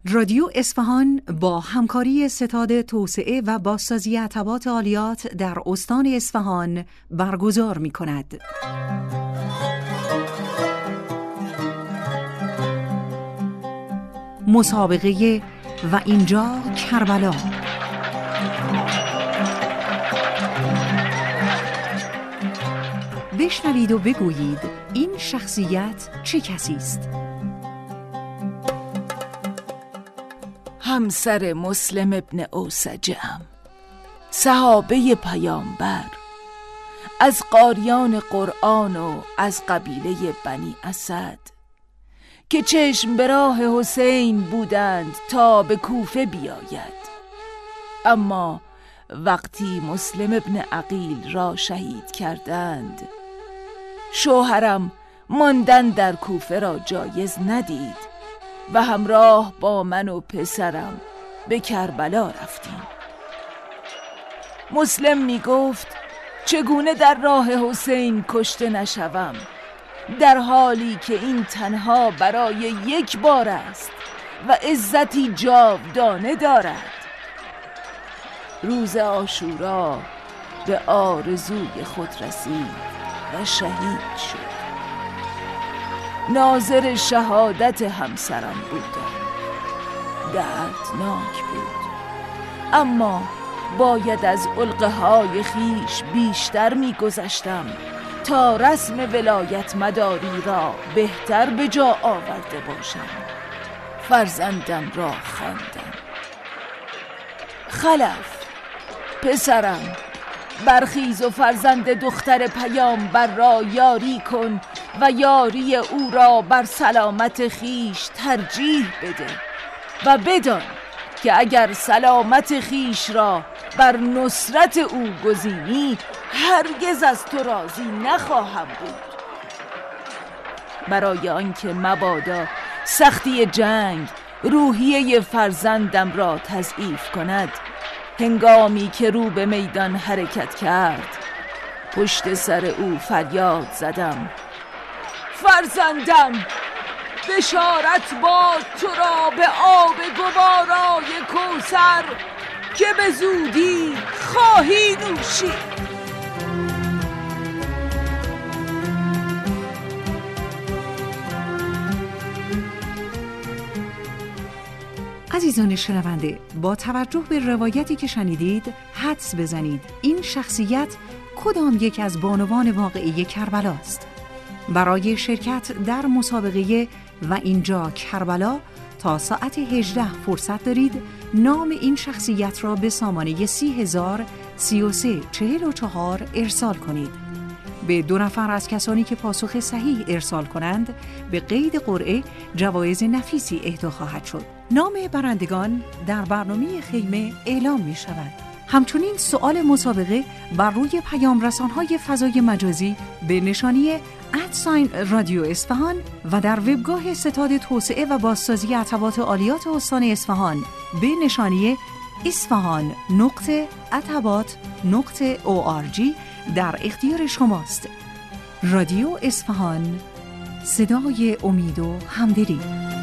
رادیو اصفهان با همکاری ستاد توسعه و بازسازی عتبات عالیات در استان اصفهان برگزار می‌کند. مسابقه و اینجا کربلا. بشنوید و بگویید این شخصیت چه کسی است؟ همسر مسلم ابن اوسجم، صحابه پیامبر، از قاریان قرآن و از قبیله بنی اسد که چشم به راه حسین بودند تا به کوفه بیاید. اما وقتی مسلم ابن عقیل را شهید کردند، شوهرم ماندن در کوفه را جایز ندید و همراه با من و پسرم به کربلا رفتیم. مسلم می گفت چگونه در راه حسین کشته نشوم، در حالی که این تنها برای یک بار است و عزتی جاودانه دارد. روز عاشورا به آرزوی خود رسید و شهید شد. ناظر شهادت همسرم بودم. دردناک بود، اما باید از علقه‌های خیش بیشتر می‌گذشتم تا رسم ولایت مداری را بهتر به جا آورده باشم. فرزندم را خواندم. خلف، پسرم، برخیز و فرزند دختر پیامبر را یاری کن و یاری او را بر سلامت خیش ترجیح بده و بدان که اگر سلامت خیش را بر نصرت او گزینی هرگز از تو راضی نخواهم بود. برای آنکه مبادا سختی جنگ روحیه فرزندم را تضعیف کند، هنگامی که رو به میدان حرکت کرد پشت سر او فریاد زدم: فرزندم، بشارت باد تو را به آب گوارای کوثر که به زودی خواهی نوشید. عزیزان شنونده، با توجه به روایتی که شنیدید حدس بزنید این شخصیت کدام یک از بانوان واقعی کربلا است. برای شرکت در مسابقه و اینجا کربلا تا ساعت 18 فرصت دارید نام این شخصیت را به سامانه 30,033,44 ارسال کنید. به 2 نفر از کسانی که پاسخ صحیح ارسال کنند به قید قرعه جوایز نفیسی اهدا خواهد شد. نام برندگان در برنامه خیمه اعلام می شود. همچنین سؤال مسابقه بر روی پیام رسان‌های فضای مجازی به نشانی رادیو اصفهان و در وبگاه ستاد توسعه و بازسازی عتبات عالیات استان اصفهان به نشانی isfahan.atabat.org در اختیار شماست. رادیو اصفهان، صدای امید و همدلی.